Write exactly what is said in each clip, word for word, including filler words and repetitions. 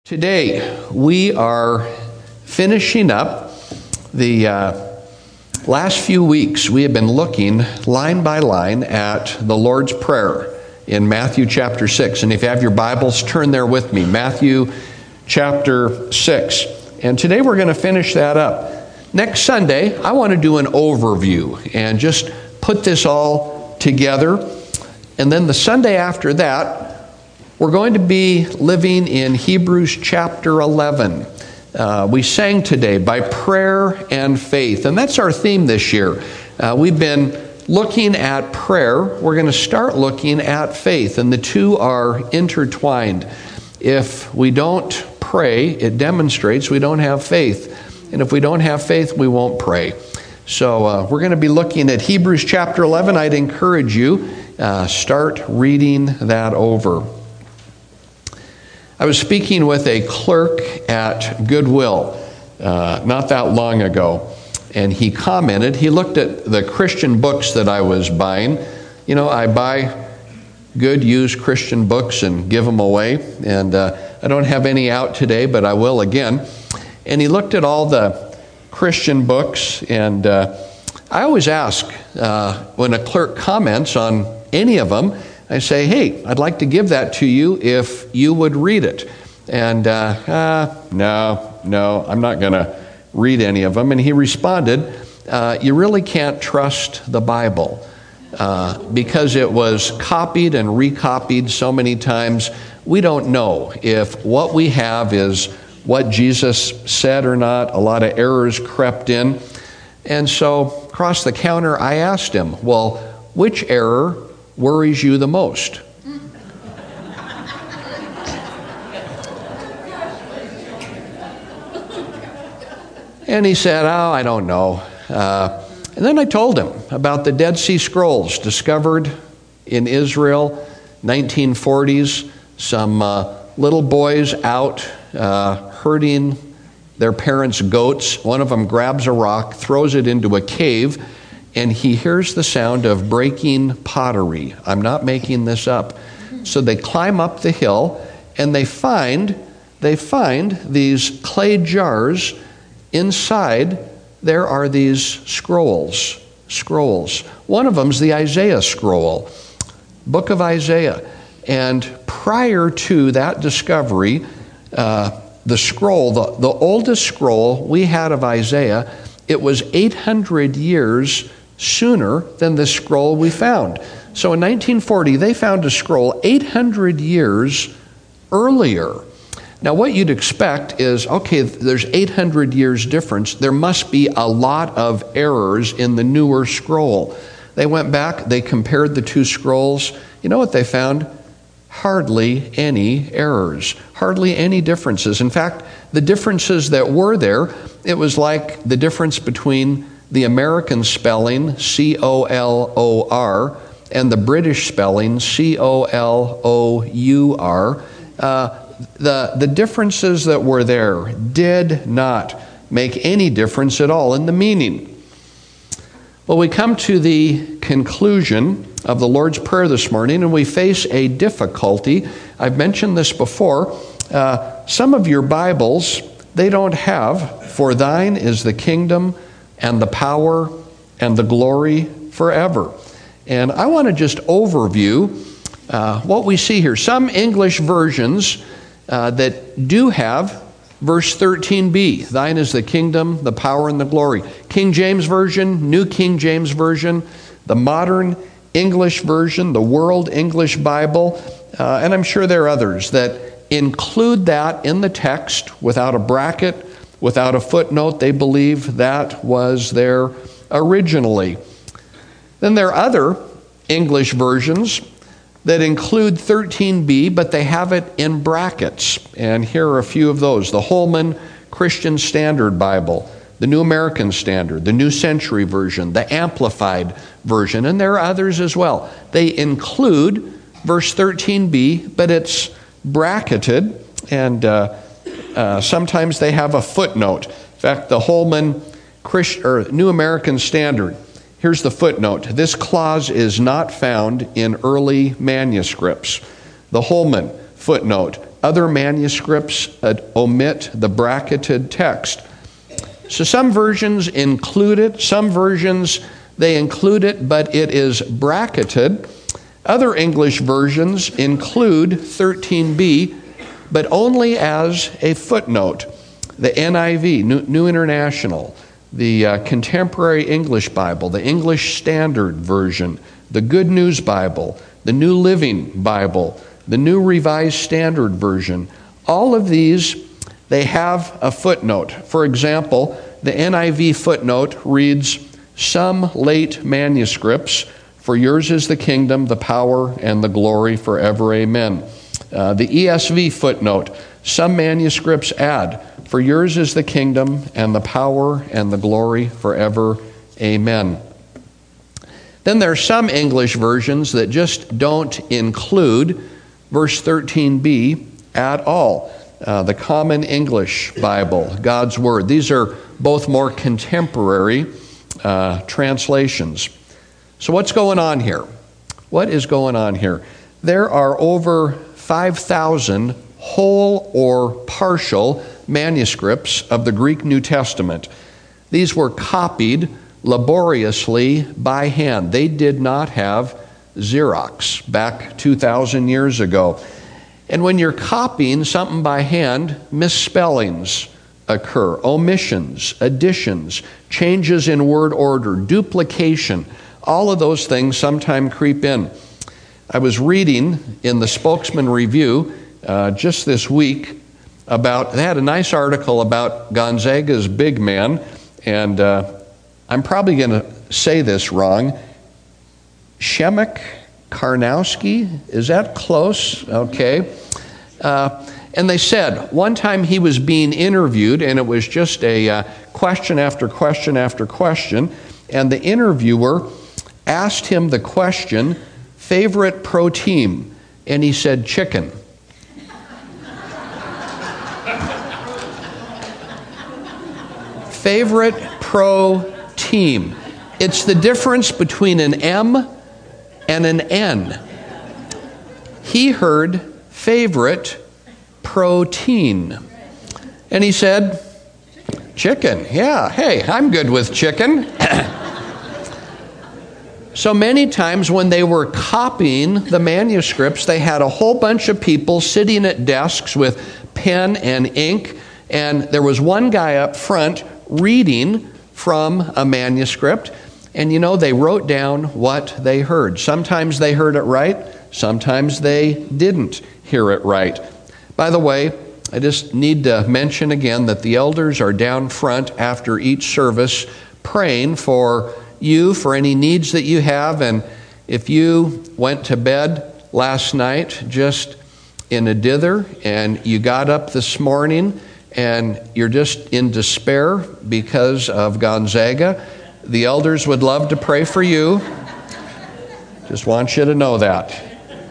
Today, we are finishing up the uh, last few weeks. We have been looking line by line at the Lord's Prayer in Matthew chapter six. And if you have your Bibles, turn there with me. Matthew chapter six. And today we're going to finish that up. Next Sunday, I want to do an overview and just put this all together. And then the Sunday after that, we're going to be living in Hebrews chapter eleven. Uh, we sang today, by prayer and faith. And that's our theme this year. Uh, we've been looking at prayer. We're going to start looking at faith. And the two are intertwined. If we don't pray, it demonstrates we don't have faith. And if we don't have faith, we won't pray. So uh, we're going to be looking at Hebrews chapter eleven. I'd encourage you, uh, start reading that over. I was speaking with a clerk at Goodwill uh, not that long ago, and he commented, he looked at the Christian books that I was buying. You know, I buy good used Christian books and give them away, and uh, I don't have any out today, but I will again. And he looked at all the Christian books, and uh, I always ask uh, when a clerk comments on any of them, I say, hey, I'd like to give that to you if you would read it. And uh, uh, no, no, I'm not going to read any of them. And he responded, uh, you really can't trust the Bible uh, because it was copied and recopied so many times. We don't know if what we have is what Jesus said or not. A lot of errors crept in. And so across the counter, I asked him, well, which error worries you the most? And he said, oh, I don't know. Uh, and then I told him about the Dead Sea Scrolls discovered in Israel, nineteen forties. Some uh, little boys out uh, herding their parents' goats. One of them grabs a rock, throws it into a cave, and he hears the sound of breaking pottery. I'm not making this up. So they climb up the hill, and they find they find these clay jars. Inside, there are these scrolls. Scrolls. One of them's the Isaiah scroll, book of Isaiah. And prior to that discovery, uh, the scroll, the, the oldest scroll we had of Isaiah, it was eight hundred years sooner than the scroll we found. So in nineteen forty, they found a scroll eight hundred years earlier. Now what you'd expect is, okay, there's eight hundred years difference. There must be a lot of errors in the newer scroll. They went back, they compared the two scrolls. You know what they found? Hardly any errors, hardly any differences. In fact, the differences that were there, it was like the difference between the American spelling, C O L O R, and the British spelling, C O L O U R. Uh, the, the differences that were there did not make any difference at all in the meaning. Well, we come to the conclusion of the Lord's Prayer this morning, and we face a difficulty. I've mentioned this before. Uh, some of your Bibles, they don't have, for thine is the kingdom and the power and the glory forever. And I want to just overview uh, what we see here. Some English versions uh, that do have verse thirteen b, thine is the kingdom, the power, and the glory. King James Version, New King James Version, the Modern English Version, the World English Bible, uh, and I'm sure there are others that include that in the text without a bracket, without a footnote. They believe that was there originally. Then there are other English versions that include thirteen b, but they have it in brackets. And here are a few of those. The Holman Christian Standard Bible, the New American Standard, the New Century Version, the Amplified Version, and there are others as well. They include verse thirteen b, but it's bracketed, and uh, uh, sometimes they have a footnote. In fact, the Holman Christ, or New American Standard, here's the footnote. This clause is not found in early manuscripts. The Holman footnote. Other manuscripts uh, omit the bracketed text. So some versions include it. Some versions, they include it, but it is bracketed. Other English versions include thirteen b, but only as a footnote. The N I V, New, New International, the uh, Contemporary English Bible, the English Standard Version, the Good News Bible, the New Living Bible, the New Revised Standard Version, all of these, they have a footnote. For example, the N I V footnote reads, "Some late manuscripts, for yours is the kingdom, the power, and the glory forever, amen." Uh, the E S V footnote, "Some manuscripts add, for yours is the kingdom, and the power, and the glory forever, amen." Then there are some English versions that just don't include verse thirteen b at all. Uh, the Common English Bible, God's Word. These are both more contemporary uh, translations. So what's going on here? What is going on here? There are over five thousand whole or partial manuscripts of the Greek New Testament. These were copied laboriously by hand. They did not have Xerox back two thousand years ago. And when you're copying something by hand, misspellings occur, omissions, additions, changes in word order, duplication. All of those things sometimes creep in. I was reading in the Spokesman Review uh, just this week about, they had a nice article about Gonzaga's big man, and uh, I'm probably going to say this wrong. Shemek Karnowski, is that close? Okay. Uh, and they said one time he was being interviewed, and it was just a uh, question after question after question, and the interviewer asked him the question, favorite pro team, and he said chicken. Favorite pro team. It's the difference between an M and an N. He heard favorite protein. And he said, chicken. Yeah, hey, I'm good with chicken. So many times when they were copying the manuscripts, they had a whole bunch of people sitting at desks with pen and ink, and there was one guy up front reading from a manuscript, and you know, they wrote down what they heard. Sometimes they heard it right, sometimes they didn't hear it right. By the way, I just need to mention again that the elders are down front after each service praying for you, for any needs that you have. And if you went to bed last night just in a dither and you got up this morning and you're just in despair because of Gonzaga, the elders would love to pray for you. Just want you to know that.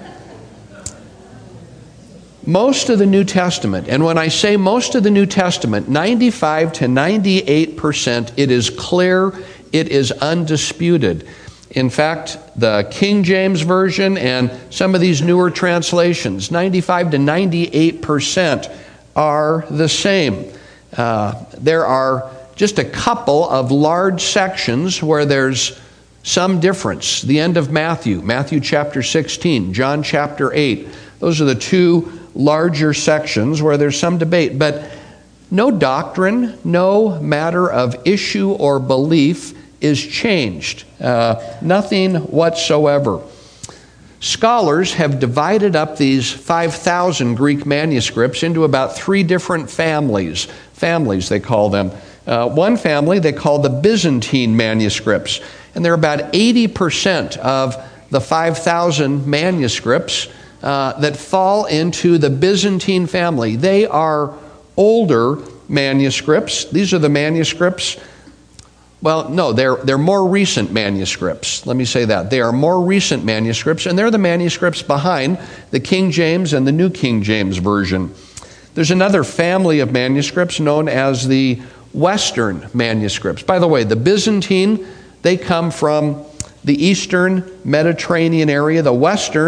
Most of the New Testament, and when I say most of the New Testament, ninety-five to ninety-eight percent, it is clear, it is undisputed. In fact, the King James Version and some of these newer translations, ninety-five to ninety-eight percent are the same. Uh, there are just a couple of large sections where there's some difference. The end of Matthew, Matthew chapter sixteen, John chapter eight. Those are the two larger sections where there's some debate. But no doctrine, no matter of issue or belief is changed. Uh, nothing whatsoever. Scholars have divided up these five thousand Greek manuscripts into about three different families. Families, they call them. Uh, one family they call the Byzantine manuscripts. And they're about eighty percent of the five thousand manuscripts uh, that fall into the Byzantine family. They are older manuscripts. These are the manuscripts. Well, no, they're, they're more recent manuscripts. Let me say that. They are more recent manuscripts, and they're the manuscripts behind the King James and the New King James Version. There's another family of manuscripts known as the Western manuscripts. By the way, the Byzantine, they come from the Eastern Mediterranean area. The Western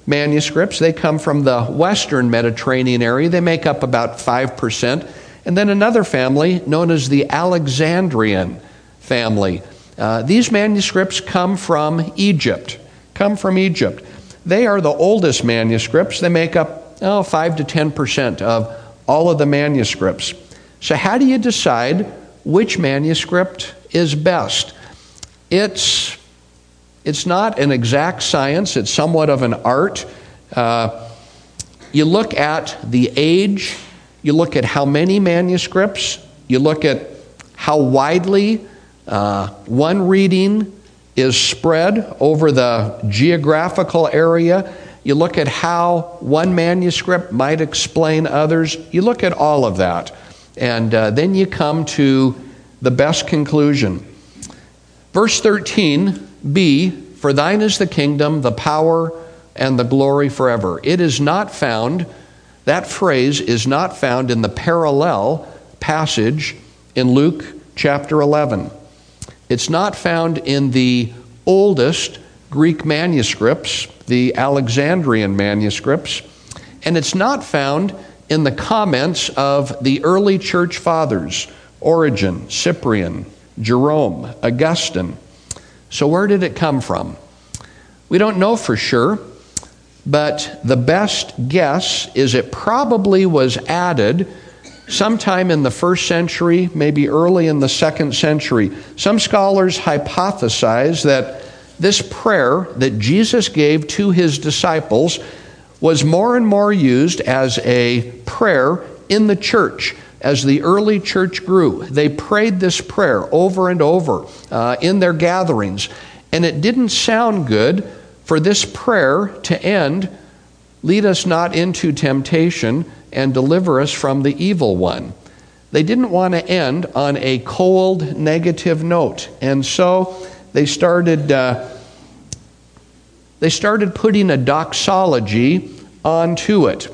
manuscripts. They come from the Western Mediterranean area. They make up about five percent. And then another family known as the Alexandrian family. Uh, these manuscripts come from Egypt, come from Egypt. They are the oldest manuscripts. They make up oh, five to ten percent of all of the manuscripts. So how do you decide which manuscript is best? It's, it's not an exact science. It's somewhat of an art. Uh, you look at the age. You look at how many manuscripts. You look at how widely uh, one reading is spread over the geographical area. You look at how one manuscript might explain others. You look at all of that. And uh, then you come to the best conclusion. Verse thirteen b, for thine is the kingdom, the power, and the glory forever. It is not found, that phrase is not found in the parallel passage in Luke chapter eleven. It's not found in the oldest Greek manuscripts, the Alexandrian manuscripts, and it's not found in the comments of the early church fathers, Origen, Cyprian, Jerome, Augustine. So where did it come from? We don't know for sure, but the best guess is it probably was added sometime in the first century, maybe early in the second century. Some scholars hypothesize that this prayer that Jesus gave to his disciples was more and more used as a prayer in the church. As the early church grew, they prayed this prayer over and over uh, in their gatherings. And it didn't sound good for this prayer to end, lead us not into temptation and deliver us from the evil one. They didn't want to end on a cold, negative note. And so they started, uh, they started putting a doxology onto it.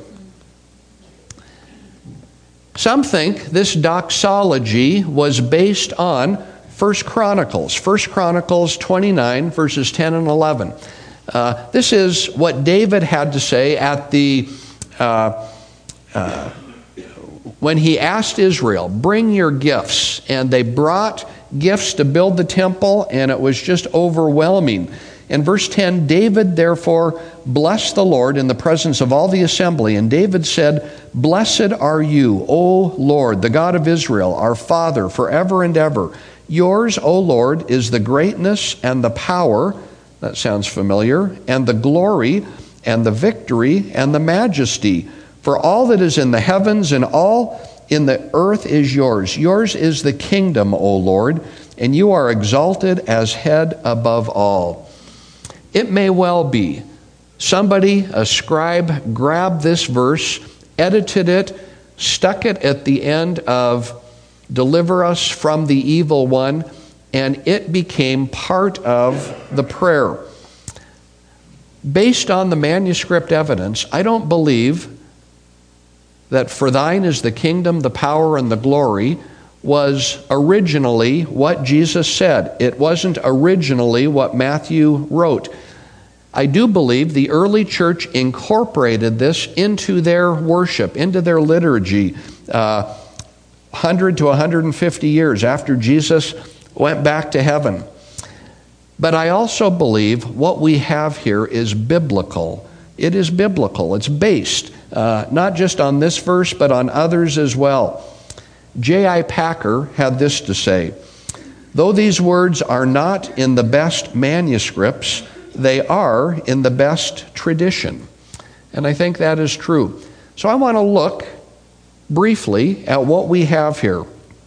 Some think this doxology was based on First Chronicles, First Chronicles twenty-nine, verses ten and eleven. Uh, this is what David had to say at the uh, uh, when he asked Israel, bring your gifts. And they brought gifts to build the temple, and it was just overwhelming. In verse ten, David therefore blessed the Lord in the presence of all the assembly. And David said, blessed are you, O Lord, the God of Israel, our Father, forever and ever. Yours, O Lord, is the greatness and the power, that sounds familiar, and the glory and the victory and the majesty. For all that is in the heavens and all in the earth is yours. Yours is the kingdom, O Lord, and you are exalted as head above all. It may well be somebody, a scribe, grabbed this verse, edited it, stuck it at the end of deliver us from the evil one, and it became part of the prayer. Based on the manuscript evidence, I don't believe that for thine is the kingdom, the power, and the glory was originally what Jesus said. It wasn't originally what Matthew wrote. I do believe the early church incorporated this into their worship, into their liturgy, uh, one hundred to one hundred fifty years after Jesus went back to heaven. But I also believe what we have here is biblical. It is biblical. It's based uh, not just on this verse, but on others as well. J I Packer had this to say, though these words are not in the best manuscripts, they are in the best tradition. And I think that is true. So I want to look briefly at what we have here.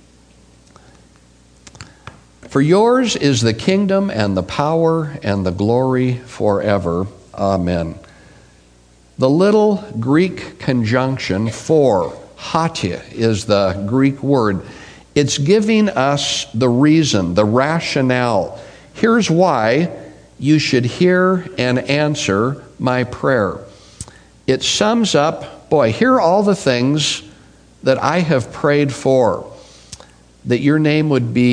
For yours is the kingdom and the power and the glory forever. Amen. The little Greek conjunction for, hatia, is the Greek word. It's giving us the reason, the rationale. Here's why you should hear and answer my prayer. It sums up, boy, here are all the things that I have prayed for. That your name would be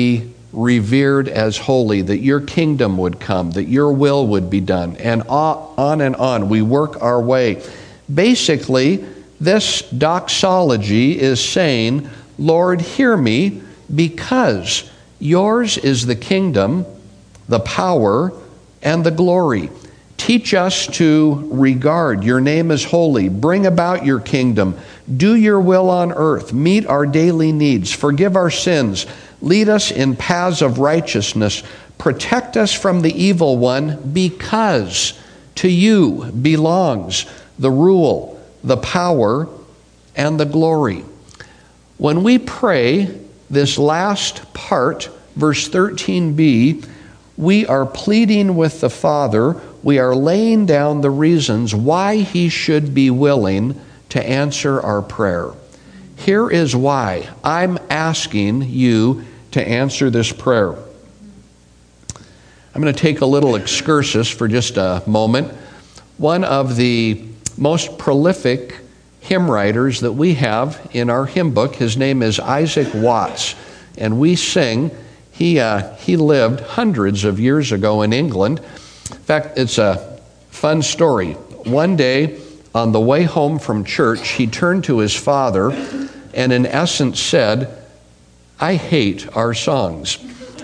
revered as holy, that your kingdom would come, that your will would be done, and on and on. We work our way. Basically, this doxology is saying, Lord, hear me, because yours is the kingdom, the power, and the glory. Teach us to regard your name as holy. Bring about your kingdom. Do your will on earth. Meet our daily needs. Forgive our sins. Lead us in paths of righteousness. Protect us from the evil one, because to you belongs the rule, the power, and the glory. When we pray this last part, verse thirteen b, we are pleading with the Father. We are laying down the reasons why he should be willing to answer our prayer. Here is why I'm asking you to answer this prayer. I'm going to take a little excursus for just a moment. One of the most prolific hymn writers that we have in our hymn book, his name is Isaac Watts, and we sing. He uh, he lived hundreds of years ago in England. In fact, it's a fun story. One day, on the way home from church, he turned to his father and in essence said, I hate our songs.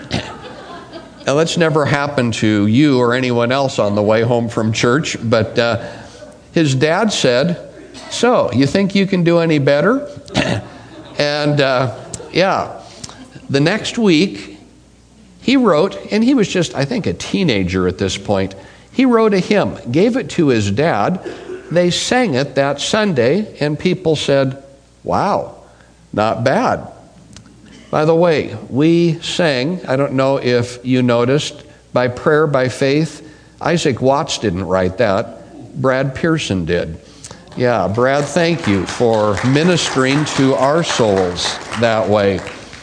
Now, that's never happened to you or anyone else on the way home from church, but uh, his dad said, so, you think you can do any better? and uh, yeah, the next week, he wrote, and he was just, I think, a teenager at this point. He wrote a hymn, gave it to his dad. They sang it that Sunday, and people said, wow, not bad. By the way, we sang, I don't know if you noticed, by prayer, by faith. Isaac Watts didn't write that. Brad Pearson did. Yeah, Brad, thank you for ministering to our souls that way.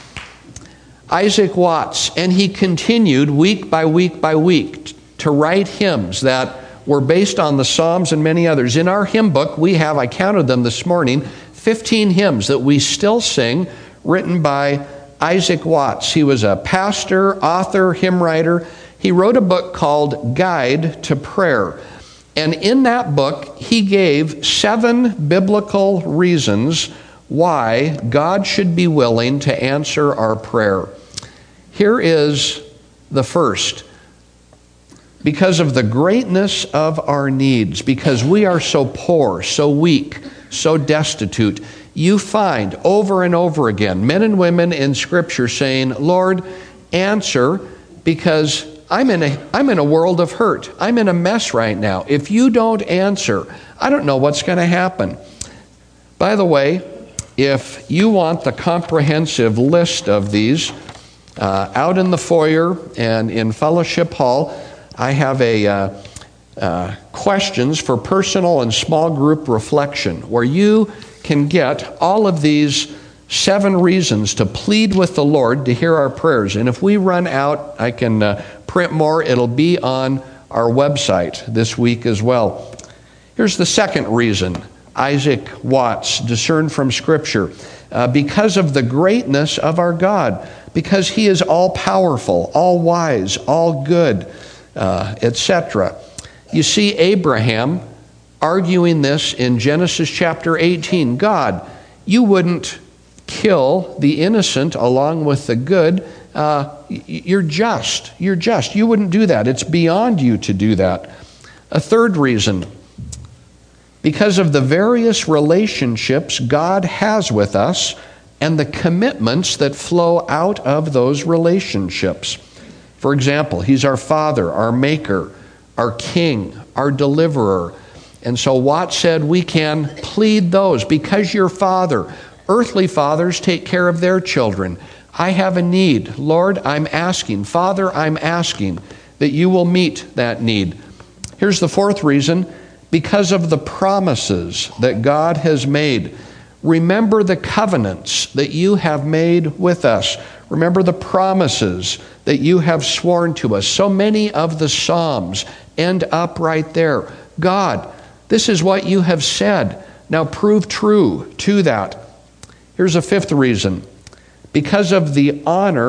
Isaac Watts, and he continued week by week by week to write hymns that were based on the Psalms and many others. In our hymn book, we have, I counted them this morning, fifteen hymns that we still sing, written by Isaac Watts. He was a pastor, author, hymn writer. He wrote a book called Guide to Prayer. And in that book, he gave seven biblical reasons why God should be willing to answer our prayer. Here is the first. Because of the greatness of our needs, because we are so poor, so weak, so destitute, you find over and over again men and women in Scripture saying, Lord, answer, because I'm in a I'm in a world of hurt. I'm in a mess right now. If you don't answer, I don't know what's going to happen. By the way, if you want the comprehensive list of these, uh, out in the foyer and in Fellowship Hall, I have a uh, uh, questions for personal and small group reflection, where you can get all of these seven reasons to plead with the Lord to hear our prayers. And if we run out, I can uh, print more. It'll be on our website this week as well. Here's the second reason Isaac Watts discerned from Scripture. Uh, because of the greatness of our God, because he is all-powerful, all-wise, all-good, uh, et cetera. You see Abraham arguing this in Genesis chapter eighteen. God, you wouldn't kill the innocent along with the good. Uh, you're just. You're just. You wouldn't do that. It's beyond you to do that. A third reason, because of the various relationships God has with us and the commitments that flow out of those relationships. For example, he's our Father, our Maker, our King, our Deliverer. And so Watts said we can plead those. Because your Father, earthly fathers take care of their children. I have a need. Lord, I'm asking. Father, I'm asking that you will meet that need. Here's the fourth reason. Because of the promises that God has made. Remember the covenants that you have made with us. Remember the promises that you have sworn to us. So many of the Psalms end up right there. God, this is what you have said. Now prove true to that. Here's a fifth reason. Because of the honor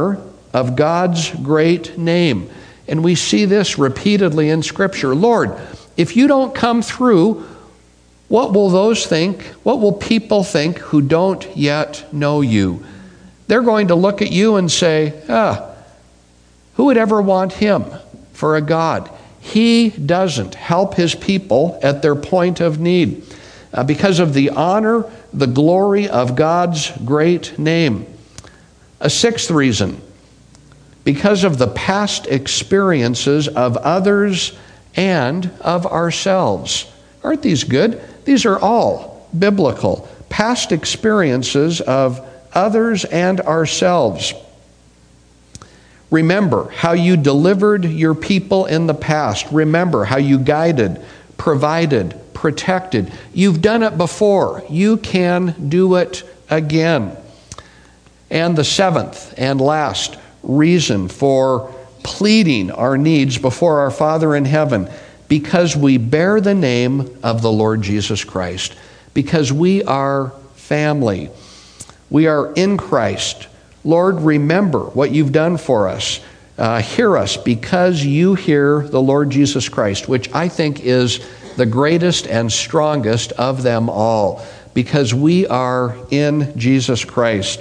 of God's great name. And we see this repeatedly in Scripture. Lord, if you don't come through, what will those think? What will people think who don't yet know you? They're going to look at you and say, ah, who would ever want him for a God? He doesn't help his people at their point of need uh, because of the honor, the glory of God's great name. A sixth reason, because of the past experiences of others and of ourselves. Aren't these good? These are all biblical. Past experiences of others and ourselves. Remember how you delivered your people in the past. Remember how you guided, provided, protected. You've done it before. You can do it again. And the seventh and last reason for pleading our needs before our Father in heaven, because we bear the name of the Lord Jesus Christ, because we are family. We are in Christ. Lord, remember what you've done for us. Uh, hear us because you hear the Lord Jesus Christ, which I think is the greatest and strongest of them all, because we are in Jesus Christ.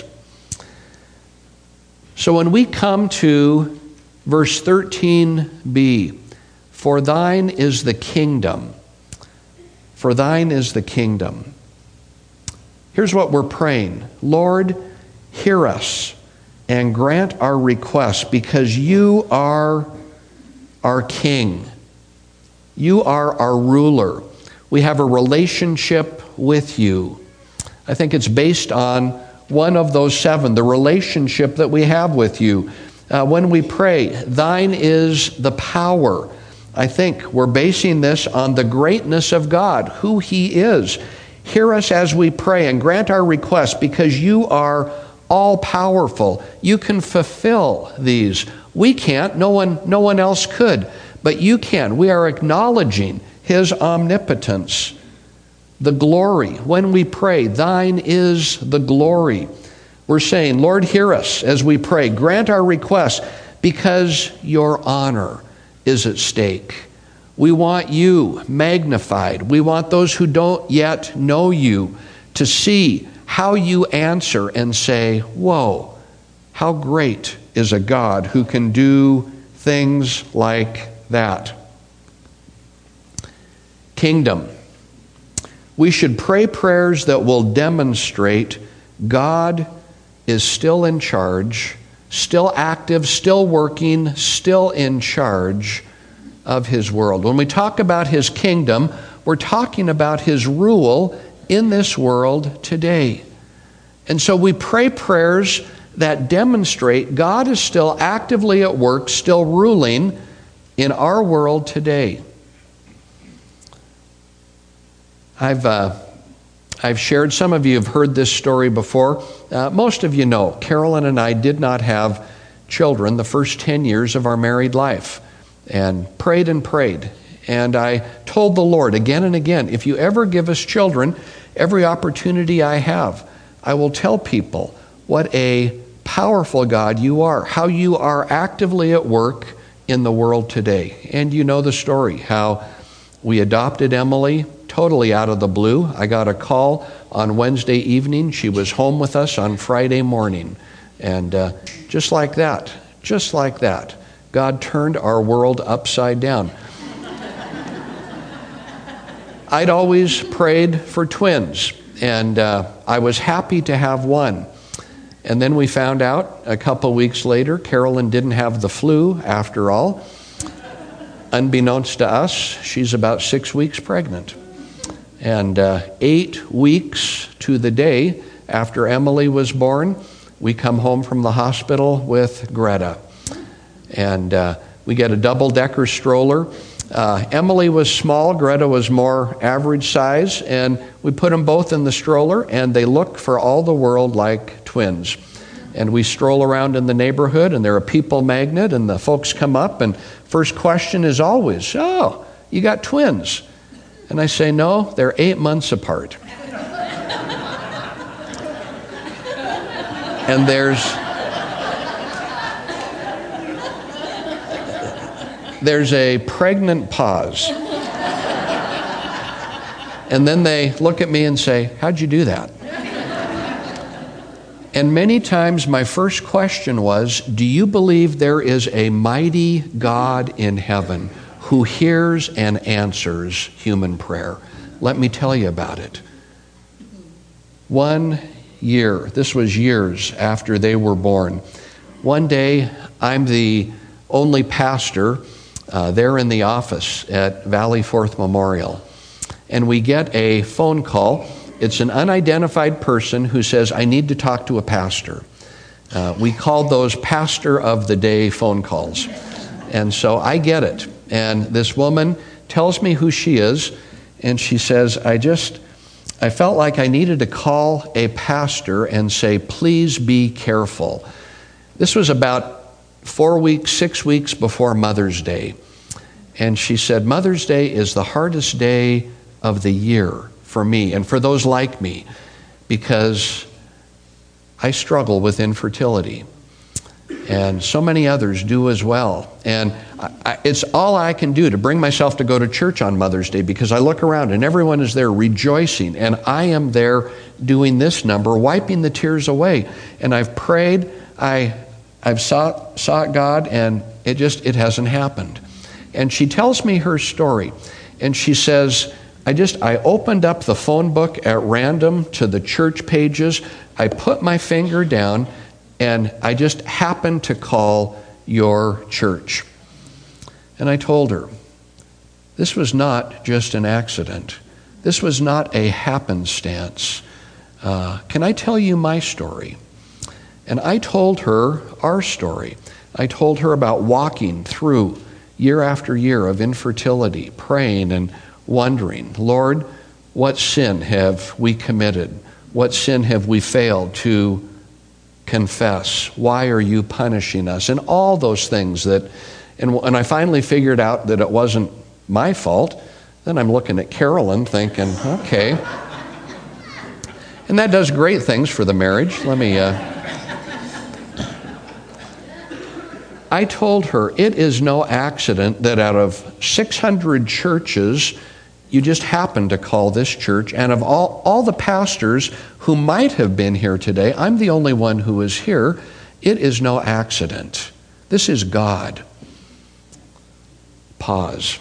So when we come to verse thirteen b, for thine is the kingdom. For thine is the kingdom. Here's what we're praying. Lord, hear us and grant our request, because you are our king. You are our ruler. We have a relationship with you. I think it's based on one of those seven, the relationship that we have with you. Uh, when we pray, thine is the power. I think we're basing this on the greatness of God, who he is. Hear us as we pray and grant our request, because you are all-powerful. You can fulfill these. We can't. No one, no one else could. But you can. We are acknowledging his omnipotence, the glory. When we pray, thine is the glory. We're saying, Lord, hear us as we pray. Grant our request, because your honor is at stake. We want you magnified. We want those who don't yet know you to see how you answer and say, whoa, how great is a God who can do things like that. Kingdom. We should pray prayers that will demonstrate God is still in charge, still active, still working, still in charge of his world. When we talk about his kingdom, we're talking about his rule in this world today. And so we pray prayers that demonstrate God is still actively at work, still ruling in our world today. I've uh, I've shared, some of you have heard this story before. Uh, most of you know, Carolyn and I did not have children the first ten years of our married life, and prayed and prayed. And I told the Lord again and again, if you ever give us children, every opportunity I have, I will tell people what a powerful God you are, how you are actively at work in the world today. And you know the story, how we adopted Emily totally out of the blue. I got a call on Wednesday evening. She was home with us on Friday morning. And uh, just like that, just like that, God turned our world upside down. I'd always prayed for twins, and uh, I was happy to have one. And then we found out a couple weeks later, Carolyn didn't have the flu after all. Unbeknownst to us, she's about six weeks pregnant. And uh, eight weeks to the day after Emily was born, we come home from the hospital with Greta. And uh, we get a double-decker stroller. Uh, Emily was small, Greta was more average size, and we put them both in the stroller, and they look for all the world like twins. And we stroll around in the neighborhood, and they're a people magnet, and the folks come up, and first question is always, oh, you got twins? And I say, no, they're eight months apart. And there's there's a pregnant pause. And then they look at me and say, how'd you do that? And many times my first question was, do you believe there is a mighty God in heaven who hears and answers human prayer? Let me tell you about it. One year, this was years after they were born, one day I'm the only pastor uh, there in the office at Valley Forth Memorial. And we get a phone call. It's an unidentified person who says, I need to talk to a pastor. Uh, we called those pastor of the day phone calls. And so I get it. And this woman tells me who she is. And she says, I just, I felt like I needed to call a pastor and say, please be careful. This was about four weeks, six weeks before Mother's Day. And she said, Mother's Day is the hardest day of the year for me and for those like me, because I struggle with infertility, and so many others do as well. And I, I, it's all I can do to bring myself to go to church on Mother's Day, because I look around and everyone is there rejoicing, and I am there doing this number, wiping the tears away. And I've prayed, I, I've sought, sought God, and it just, it hasn't happened. And she tells me her story, and she says, I just, I opened up the phone book at random to the church pages. I put my finger down, and I just happened to call your church. And I told her, this was not just an accident. This was not a happenstance. Uh, can I tell you my story? And I told her our story. I told her about walking through year after year of infertility, praying and wondering, Lord, what sin have we committed? What sin have we failed to confess? Why are you punishing us? And all those things that, and when I finally figured out that it wasn't my fault, then I'm looking at Carolyn thinking, okay. And that does great things for the marriage. Let me, uh, I told her, it is no accident that out of six hundred churches, you just happen to call this church, and of all, all the pastors who might have been here today, I'm the only one who is here. It is no accident. This is God. Pause.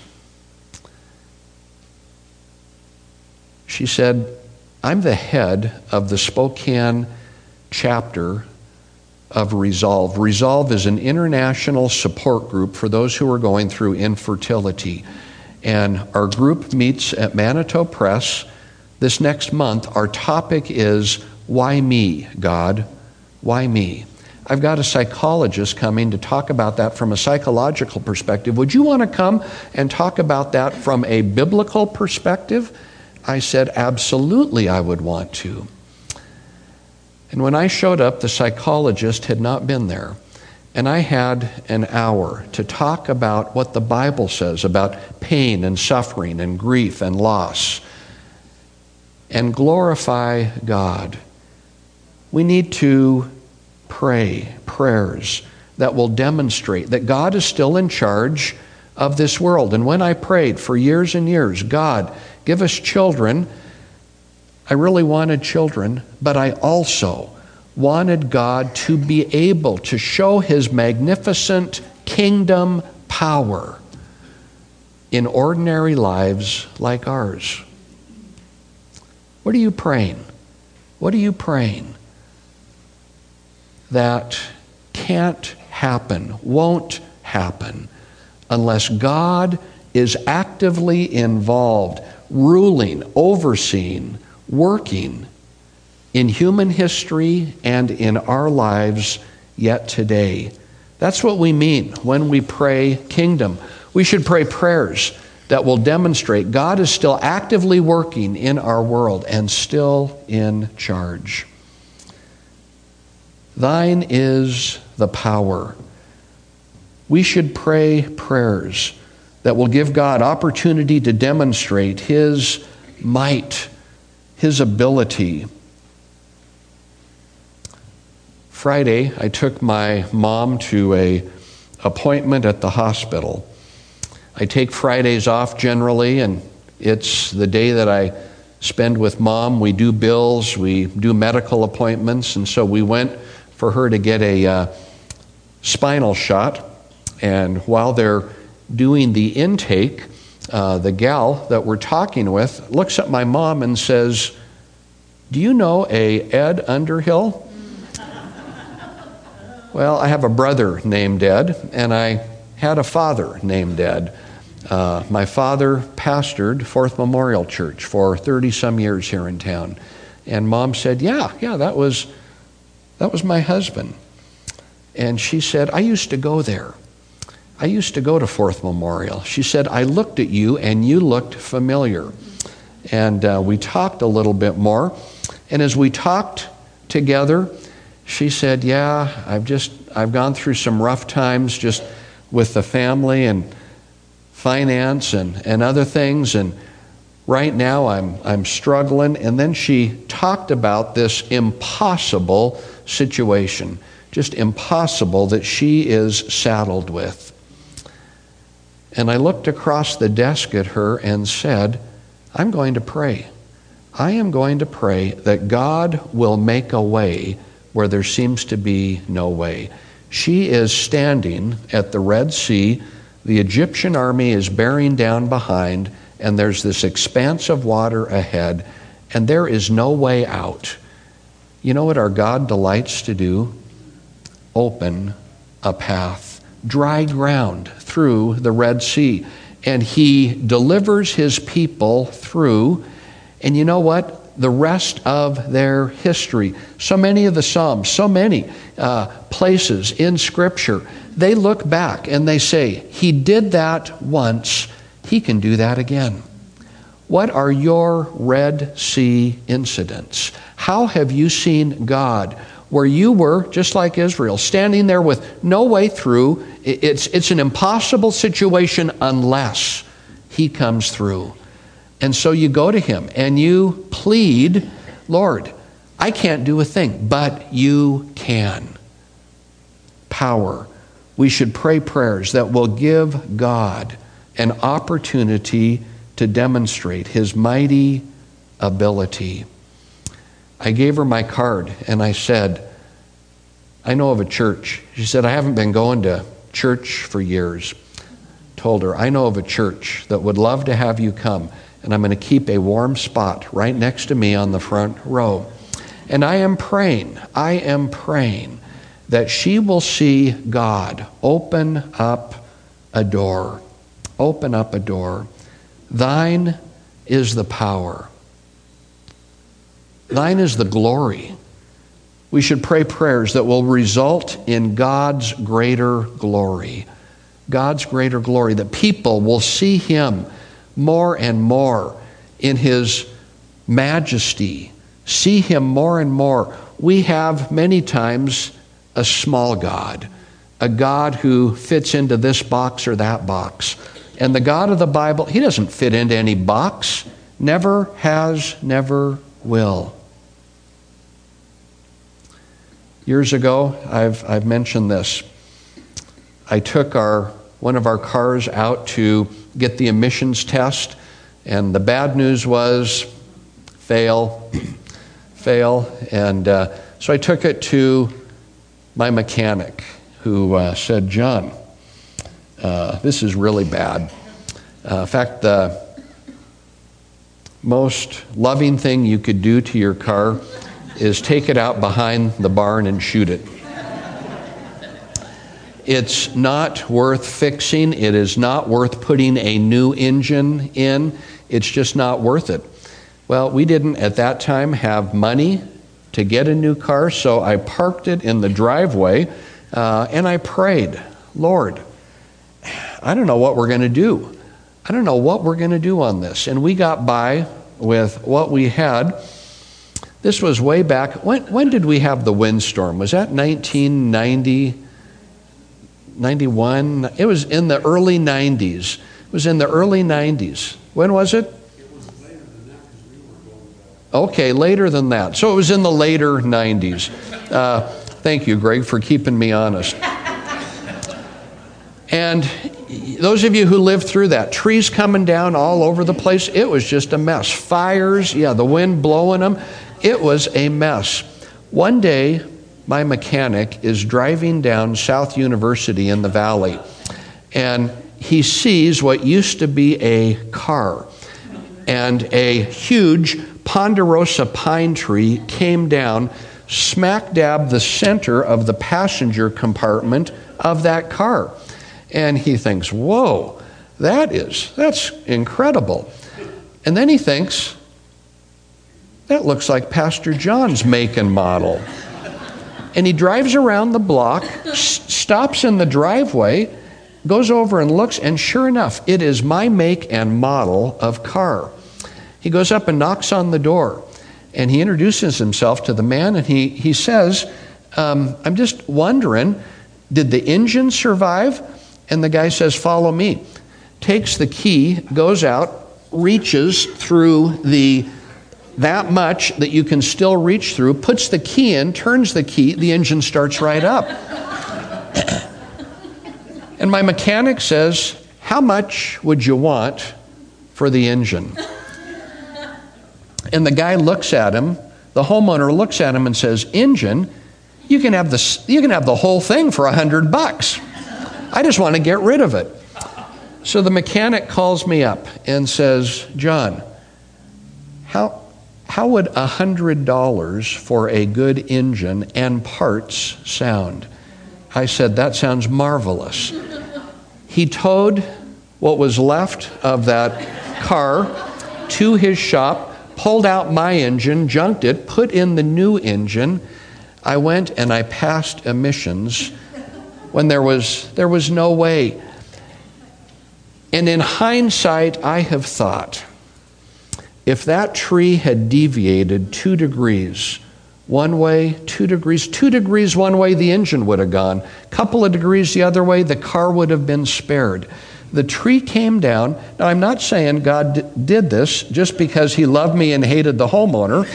She said, I'm the head of the Spokane chapter of Resolve. Resolve is an international support group for those who are going through infertility. And our group meets at Manitou Press this next month. Our topic is, why me, God? Why me? I've got a psychologist coming to talk about that from a psychological perspective. Would you want to come and talk about that from a biblical perspective? I said, absolutely, I would want to. And when I showed up, the psychologist had not been there. And I had an hour to talk about what the Bible says about pain and suffering and grief and loss, and glorify God. We need to pray prayers that will demonstrate that God is still in charge of this world. And when I prayed for years and years, God, give us children, I really wanted children, but I also wanted God to be able to show his magnificent kingdom power in ordinary lives like ours. What are you praying? What are you praying that can't happen, won't happen, unless God is actively involved, ruling, overseeing, working in human history and in our lives yet today? That's what we mean when we pray kingdom. We should pray prayers that will demonstrate God is still actively working in our world and still in charge. Thine is the power. We should pray prayers that will give God opportunity to demonstrate his might, his ability. Friday, I took my mom to an appointment at the hospital. I take Fridays off generally, and it's the day that I spend with Mom. We do bills, we do medical appointments, and so we went for her to get a uh, spinal shot. And while they're doing the intake, uh, the gal that we're talking with looks at my mom and says, "Do you know a Ed Underhill?" Well, I have a brother named Ed, and I had a father named Ed. Uh, my father pastored Fourth Memorial Church for thirty-some years here in town. And Mom said, yeah, yeah, that was, that was my husband. And she said, I used to go there. I used to go to Fourth Memorial. She said, I looked at you and you looked familiar. And uh, we talked a little bit more. And as we talked together, she said, yeah, I've just, I've gone through some rough times just with the family and finance and, and other things, and right now I'm I'm struggling. And then she talked about this impossible situation, just impossible, that she is saddled with. And I looked across the desk at her and said, I'm going to pray. I am going to pray that God will make a way where there seems to be no way. She is standing at the Red Sea. The Egyptian army is bearing down behind, and there's this expanse of water ahead, and there is no way out. You know what our God delights to do? Open a path, dry ground through the Red Sea. And he delivers his people through, and you know what? The rest of their history. So many of the Psalms, so many uh, places in Scripture, they look back and they say, he did that once, he can do that again. What are your Red Sea incidents? How have you seen God where you were, just like Israel, standing there with no way through? It's, it's an impossible situation unless he comes through. And so you go to him and you plead, Lord, I can't do a thing, but you can. Power. We should pray prayers that will give God an opportunity to demonstrate his mighty ability. I gave her my card and I said, I know of a church. She said, I haven't been going to church for years. Told her, I know of a church that would love to have you come. And I'm going to keep a warm spot right next to me on the front row. And I am praying, I am praying that she will see God open up a door. Open up a door. Thine is the power. Thine is the glory. We should pray prayers that will result in God's greater glory. God's greater glory, that people will see him more and more in his majesty, see him more and more. We have many times a small God, a God who fits into this box or that box. And the God of the Bible, he doesn't fit into any box, never has, never will. Years ago, I've, I've mentioned this. I took our one of our cars out to get the emissions test, and the bad news was fail, fail. And uh, so I took it to my mechanic, who uh, said, John, uh, this is really bad. Uh, in fact, the most loving thing you could do to your car is take it out behind the barn and shoot it. It's not worth fixing. It is not worth putting a new engine in. It's just not worth it. Well, we didn't at that time have money to get a new car, so I parked it in the driveway uh, and I prayed, Lord, I don't know what we're going to do. I don't know what we're going to do on this. And we got by with what we had. This was way back. When, when did we have the windstorm? Was that nineteen ninety? ninety-one? It was in the early nineties. It was in the early nineties. When was it? It was later than that because we were going back. Okay, later than that. So it was in the later nineties. Uh, thank you, Greg, for keeping me honest. And those of you who lived through that, trees coming down all over the place, it was just a mess. Fires, yeah, the wind blowing them. It was a mess. One day, my mechanic is driving down South University in the valley, and he sees what used to be a car, and a huge ponderosa pine tree came down smack dab the center of the passenger compartment of that car. And he thinks, whoa, that is, that's incredible. And then he thinks, that looks like Pastor John's make and model. And he drives around the block, s- stops in the driveway, goes over and looks, and sure enough, it is my make and model of car. He goes up and knocks on the door, and he introduces himself to the man, and he, he says, um, I'm just wondering, did the engine survive? And the guy says, follow me. Takes the key, goes out, reaches through the that much that you can still reach through, puts the key in, turns the key, the engine starts right up. And my mechanic says, how much would you want for the engine? And the guy looks at him, the homeowner looks at him and says, engine, you can have the, you can have the whole thing for a hundred bucks. I just want to get rid of it. So the mechanic calls me up and says, John, how, how would a hundred dollars for a good engine and parts sound? I said, that sounds marvelous. He towed what was left of that car to his shop, pulled out my engine, junked it, put in the new engine. I went and I passed emissions when there was there was no way. And in hindsight, I have thought, if that tree had deviated two degrees one way, two degrees, two degrees one way, the engine would have gone. A couple of degrees the other way, the car would have been spared. The tree came down. Now, I'm not saying God d- did this just because he loved me and hated the homeowner.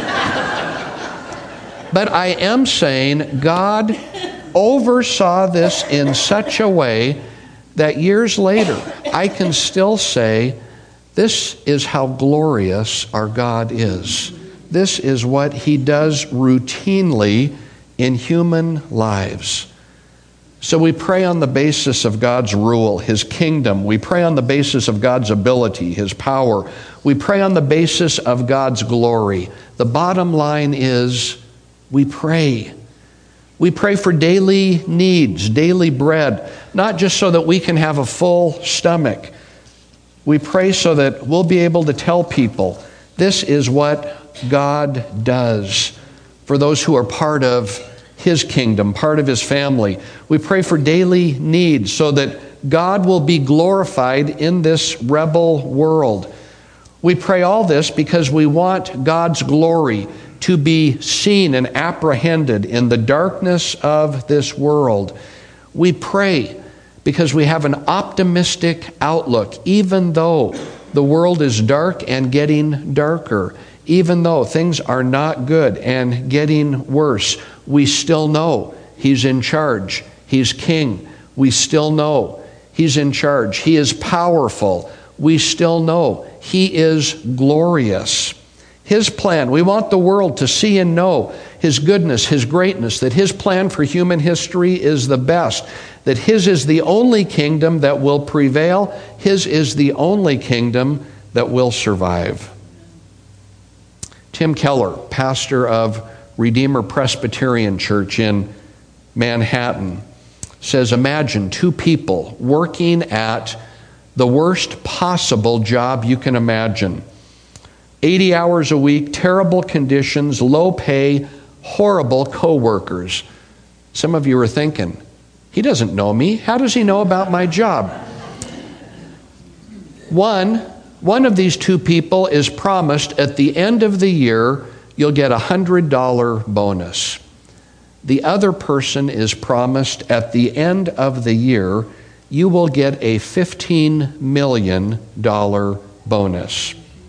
But I am saying God oversaw this in such a way that years later, I can still say, this is how glorious our God is. This is what he does routinely in human lives. So we pray on the basis of God's rule, his kingdom. We pray on the basis of God's ability, his power. We pray on the basis of God's glory. The bottom line is, we pray. We pray for daily needs, daily bread, not just so that we can have a full stomach. We pray so that we'll be able to tell people, this is what God does for those who are part of his kingdom, part of his family. We pray for daily needs so that God will be glorified in this rebel world. We pray all this because we want God's glory to be seen and apprehended in the darkness of this world. We pray because we have an optimistic outlook, even though the world is dark and getting darker. Even though things are not good and getting worse, we still know he's in charge. He's king. We still know he's in charge. He is powerful. We still know he is glorious. His plan, we want the world to see and know his goodness, his greatness, that his plan for human history is the best, that his is the only kingdom that will prevail. His is the only kingdom that will survive. Tim Keller, pastor of Redeemer Presbyterian Church in Manhattan, says, imagine two people working at the worst possible job you can imagine. eighty hours a week, terrible conditions, low pay, horrible co-workers. Some of you are thinking, he doesn't know me. How does he know about my job? One One of these two people is promised at the end of the year, you'll get a one hundred dollars bonus. The other person is promised at the end of the year, you will get a fifteen million dollars bonus.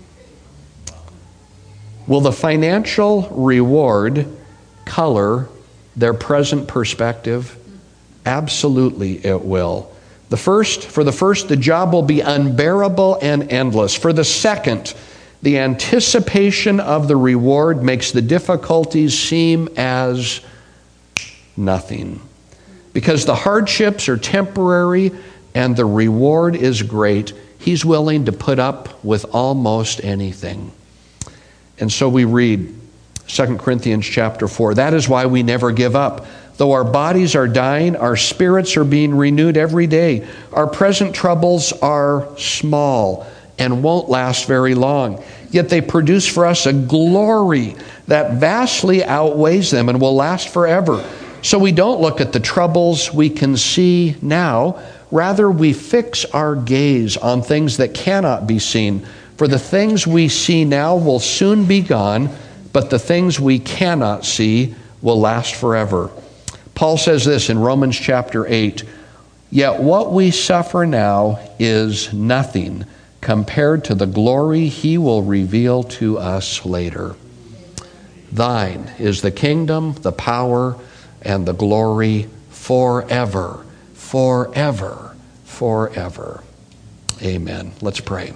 Will the financial reward color their present perspective? Absolutely it will. The first, for the first, the job will be unbearable and endless. For the second, the anticipation of the reward makes the difficulties seem as nothing. Because the hardships are temporary and the reward is great, he's willing to put up with almost anything. And so we read Second Corinthians chapter four, that is why we never give up. Though our bodies are dying, our spirits are being renewed every day. Our present troubles are small and won't last very long. Yet they produce for us a glory that vastly outweighs them and will last forever. So we don't look at the troubles we can see now. Rather, we fix our gaze on things that cannot be seen. For the things we see now will soon be gone, but the things we cannot see will last forever. Paul says this in Romans chapter eight, yet what we suffer now is nothing compared to the glory he will reveal to us later. Thine is the kingdom, the power, and the glory forever, forever, forever. Amen. Let's pray.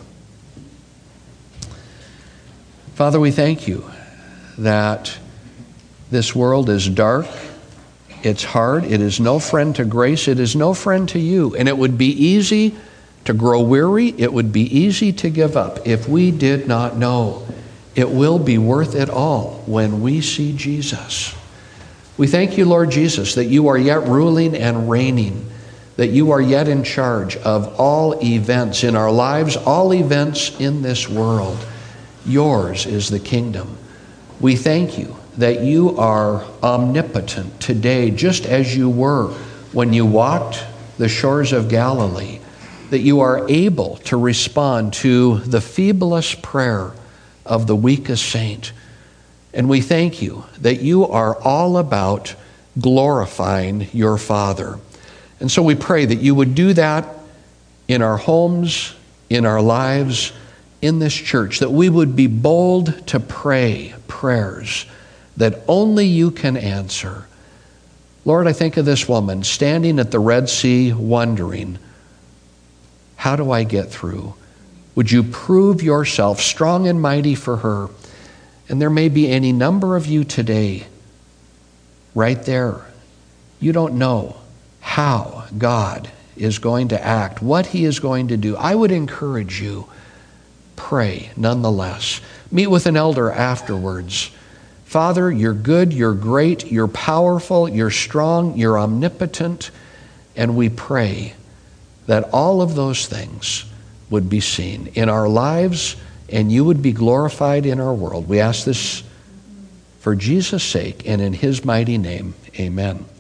Father, we thank you that this world is dark. It's hard. It is no friend to grace. It is no friend to you. And it would be easy to grow weary. It would be easy to give up if we did not know it will be worth it all when we see Jesus. We thank you, Lord Jesus, that you are yet ruling and reigning, that you are yet in charge of all events in our lives, all events in this world. Yours is the kingdom. We thank you that you are omnipotent today, just as you were when you walked the shores of Galilee, that you are able to respond to the feeblest prayer of the weakest saint. And we thank you that you are all about glorifying your Father. And so we pray that you would do that in our homes, in our lives, in this church, that we would be bold to pray prayers that only you can answer. Lord, I think of this woman standing at the Red Sea wondering, how do I get through? Would you prove yourself strong and mighty for her? And there may be any number of you today, right there. You don't know how God is going to act, what he is going to do. I would encourage you, pray nonetheless. Meet with an elder afterwards. Father, you're good, you're great, you're powerful, you're strong, you're omnipotent, and we pray that all of those things would be seen in our lives and you would be glorified in our world. We ask this for Jesus' sake and in his mighty name. Amen.